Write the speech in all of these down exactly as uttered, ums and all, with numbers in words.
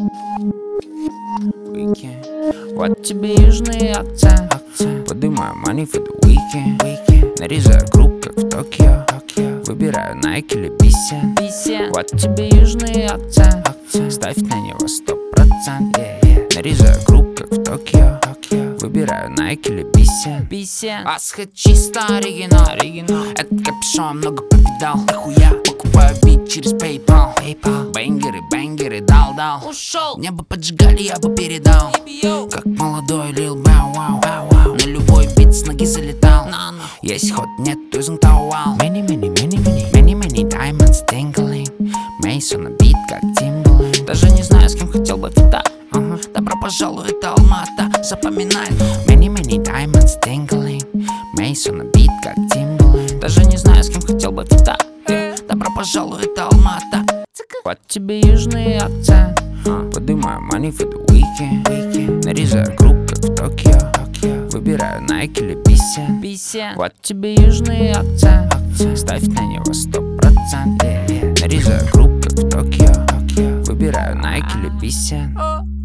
Weekend. Вот тебе южные акцент. Подымаю money for the weekend. Нарезаю круг, как в Токио. Выбираю Nike или Бисен. Вот тебе южный акцент. Ставь на него сто процентов. Нарезаю круг, как в Токио. Выбираю Nike или Бисен. Асхат чисто оригинал. Этот капюшон много повидал. Нахуя покупаю бит через PayPal. Бэнгеры, бэнгеры, дал-дал. Ушел. Небо поджигали, я бы передал. Как молодой Лил Бау Вау. На любой бит с ноги залетал. Есть ход, нет, тузен тауал. Many, many, many, many, many, many diamonds tingling. Мейсон на бит, как Timbaland. Даже не знаю, с кем хотел бы фита. uh-huh. Добро пожалуй, это Алмата. Запоминай. Many, many diamonds tingling. Мейсон на бит, как Timbaland. Даже не знаю, с кем хотел бы фита. yeah. Добро пожалуй, это Алмата. Вот тебе южный акцент. Подымаю money for the weekend. Нарезаю круг, как в Токио. Выбираю Nike или Бисен. Вот тебе южный акцент. Ставь на него сто процентов. Нарезаю круг, как в Токио. Выбираю Nike или Бисен.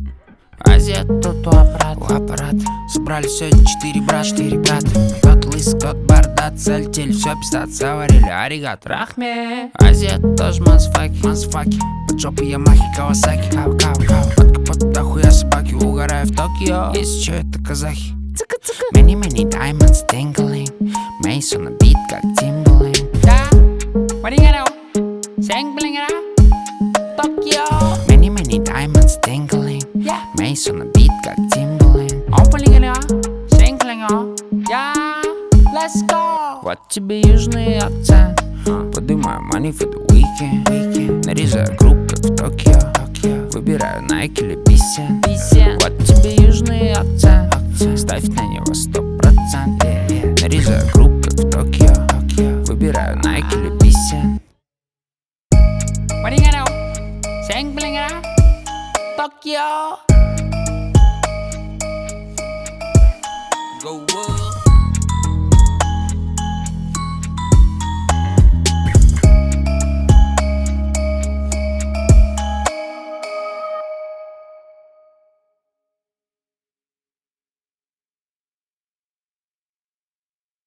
Азия тут у аппарат, у аппарат. Собрались сегодня четыре брата, четыре брата. Тот лысый, тот бардат, залетели, все пиздат, заварили, аригат, рахме. Азия тоже мазфаки, мазфаки. Под жопу Ямахи, Кавасаки, кава, кава, кава. Под капотом дохуя собаки, угораю в Токио. Если что, это казахи. Many, many diamonds tingling. Мейсон на бит, как Timbaland. Да, Маригано, Сэнг-блингера, Токио. Many, many diamonds tingling. Мейсон на бит, как Timbaland. Ом-блингера, Сэнг-блингера, я, let's go. Вот тебе южный акцент. Подымаю money for the weekend. Нарезаю круг, как в Токио. Выбираю Nike или Бисен. Вот тебе южный акцент. Ставь на него сто процентов. Нарезаю круг, как в Токио. Выбираю Nike или Бисен. Маригано, Сэнг-блингера, Токио. Go world.